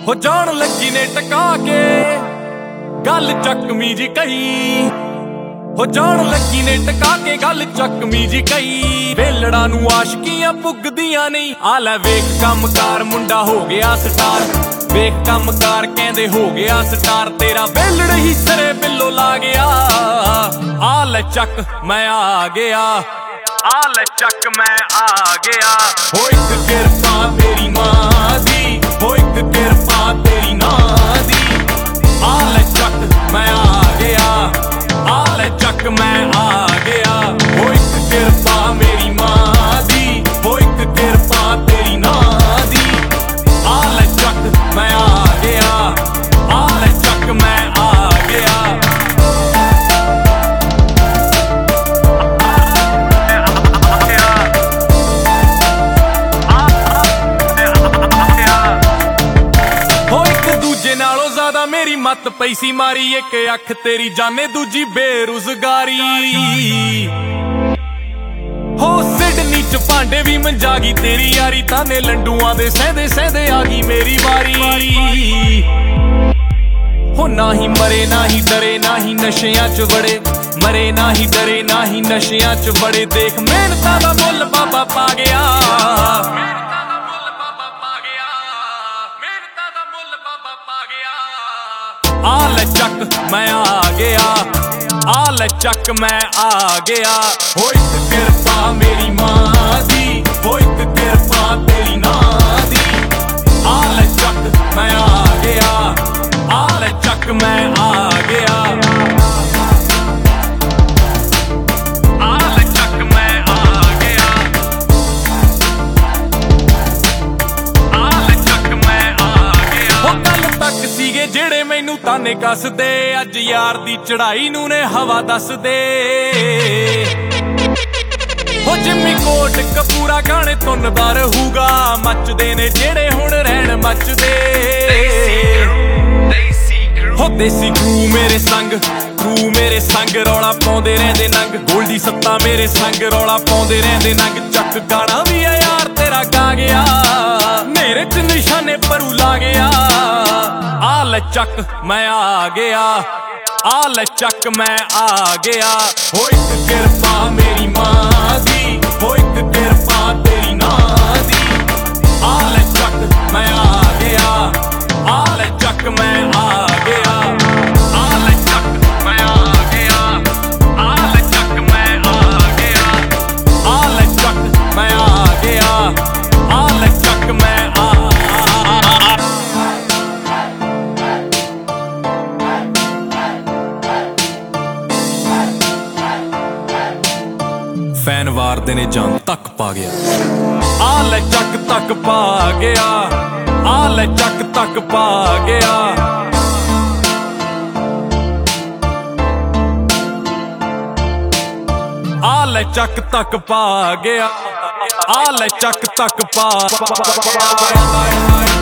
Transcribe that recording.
ਹੋ ਜਾਣ ਲੱਗੀ ਨੇ ਟਕਾ ਕੇ ਗੱਲ ਚੱਕਮੀ ਜੀ ਕਹੀ। ਹੋ ਜਾਣ ਲੱਗੀ ਨੇ ਟਕਾ ਕੇ ਗੱਲ ਚੱਕਮੀ ਜੀ ਕਹੀ। ਵੇਲੜਾ ਨੂੰ ਆਸ਼ਕੀਆਂ ਪੁੱਗਦੀਆਂ ਨਹੀਂ। ਆ ਲੈ ਵੇਖ ਕੰਮਕਾਰ ਮੁੰਡਾ ਹੋ ਗਿਆ ਸਟਾਰ। ਵੇਖ ਕੰਮਕਾਰ ਕਹਿੰਦੇ ਹੋ ਗਿਆ ਸਟਾਰ। ਤੇਰਾ ਵੇਲੜ ਹੀ ਸਰੇ ਬਿੱਲੋ ਲਾ ਗਿਆ। ਆ ਲੈ ਚੱਕ ਮੈਂ ਆ ਗਿਆ। ਆ ਲੈ ਚੱਕ ਮੈਂ ਆ ਗਿਆ। ਹੋ ਇੱਕ ਕਿਰਪਾ ਤੇਰੀ ਮਾਂ ਦੀ। ਹੋ ਇੱਕ ਕਿਰਪਾ ਤੇਰੀ ਨਾਂ ਦੀ। ਆ ਲੈ ਚੱਕ ਮੈਂ ਆ ਗਿਆ। ਆ ਲੈ ਚੱਕ ਮੈਂ ਆ ਗਿਆ। ਹੋ ਇੱਕ ਕਿਰਪਾ ਮੇਰੀ ਮਾਂ ਦੀ। ਹੋ ਇੱਕ ਕਿਰਪਾ ਤੇਰੀ ਨਾਂ ਦੀ। ਆ ਲੈ ਚੱਕ ਮੈਂ ਆ ਗਿਆ। ਆ ਲੈ ਚੱਕ ਮੈਂ ਆ ਗਿਆ। ਨਾਲੋਂ ਜ਼ਿਆਦਾ ਮੇਰੀ ਮੱਤ ਪਈ ਸੀ ਮਾਰੀ। ਇੱਕ ਅੱਖ ਤੇਰੀ ਜਾਣੇ ਦੂਜੀ ਬੇਰੁਜ਼ਗਾਰੀ। ਹੋ ਸਿਡਨੀ ਚ ਭਾਂਡੇ ਵੀ ਮੰਜਾ ਗਈ ਤੇਰੀ ਯਾਰੀ। ਤਾਨੇ ਲੰਡੂਆਂ ਦੇ ਸਹਿੰਦੇ ਸਹਿੰਦੇ ਆ ਗਈ ਮੇਰੀ ਵਾਰੀ। ਹੋ ਨਾ ਹੀ ਮਰੇ ਨਾ ਹੀ ਡਰੇ ਨਾ ਹੀ ਨਸ਼ਿਆਂ ਚ ਵੜੇ। ਮਰੇ ਨਾ ਹੀ ਡਰੇ ਨਾ ਹੀ ਨਸ਼ਿਆਂ ਚ ਵੜੇ। ਦੇਖ ਮਿਹਨਤਾਂ ਦਾ ਮੁੱਲ ਬਾਬਾ ਪਾ ਗਿਆ। ਆ ਲੈ ਚੱਕ ਮੈਂ ਆ ਗਿਆ। ਆ ਲੈ ਚੱਕ ਮੈਂ ਆ ਗਿਆ। ਹੋ ਇੱਕ ਕਿਰਪਾ ਮੇਰੀ ਮਾਂ ਦੀ। ਹੋ ਇੱਕ ਕਿਰਪਾ ਤੇਰੀ ਨਾਂ ਦੀ। ਆ ਲੈ ਚੱਕ ਮੈਂ ਆ ਗਿਆ। ਆ ਲੈ ਚੱਕ ਮੈਂ ਆ ਗਿਆ। ਆ ਲੈ ਚੱਕ ਮੈਂ ਆ ਗਿਆ। ਆ ਲੈ ਚੱਕ ਮੈਂ ਆ ਗਿਆ। ਹੋ ਕੱਲ ਤੱਕ ਸੀਗੇ ਜਿਹੜੇ ਮੈਨੂੰ ਤਾਨੇ ਕੱਸਦੇ। ਅੱਜ ਯਾਰ ਦੀ ਚੜਾਈ ਨੂੰ ਨੇ ਹਵਾ ਦੱਸਦੇ। ਹੋ ਜਿੰਮੀ ਕੋਟ ਕਪੂਰਾ ਗਾਣੇ ਧੁੰਨਦਾ ਰਹੂਗਾ। ਮੱਚਦੇ ਨੇ ਜਿਹੜੇ ਹੁਣ ਰਹਿਣ ਮੱਚਦੇ। ਹੋ ਦੇਸੀ ਕਰੂ ਮੇਰੇ ਸੰਗ। ਕਰੂ ਮੇਰੇ ਸੰਗ ਰੌਲਾ ਪਾਉਂਦੇ ਰਹਿੰਦੇ ਨੰਗ। ਗੋਲਡੀ ਸੱਤਾ ਮੇਰੇ ਸੰਗ ਰੌਲਾ ਪਾਉਂਦੇ ਰਹਿੰਦੇ ਨੰਗ। ਚੱਕ ਗਾਣਾ ਵੀ ਆ ਯਾਰ ਤੇਰਾ ਗਾ ਗਿਆ। ਮੇਰੇ ਚ ਨਿਸ਼ਾਨੇ ਪਰੂ ਲਾ ਗਿਆ। ਆ ਲੈ ਚੱਕ ਮੈਂ ਆ ਗਿਆ। ਆ ਲੈ ਚੱਕ ਮੈਂ ਆ ਗਿਆ। ਹੋ ਇੱਕ ਕਿਰਪਾ ਮੇਰੀ ਮਾਂ ਦੀ। ਹੋ ਇੱਕ ਕਿਰਪਾ ਤੇਰੀ ਨਾਂ ਦੀ। ਆ ਲੈ ਚੱਕ ਮੈਂ ਆ ਗਿਆ। ਆ ਲੈ ਚੱਕ ਮੈਂ ਆ ਗਿਆ। ਆ ਲੈ ਚੱਕ ਮੈਂ ਆ ਗਿਆ। ਆ ਲੈ ਚੱਕ ਮੈਂ ਆ ਗਿਆ। ਆ ਲੈ ਚੱਕ ਮੈਂ ਆ ਗਿਆ। ਆ ਲੈ ਚੱਕ ਮੈਂ ਆ। ਫੈਨ ਵਾਰਦੇ ਨੇ ਜਾਨ ਤੱਕ ਪਾ ਗਿਆ। ਆ ਲੈ ਚੱਕ ਤੱਕ ਪਾ ਗਿਆ। ਆ ਲੈ ਚੱਕ ਤੱਕ ਪਾ ਗਿਆ। ਆ ਲੈ ਚੱਕ ਤੱਕ ਪਾ ਗਿਆ। ਆ ਲੈ ਚੱਕ ਤੱਕ ਪਾ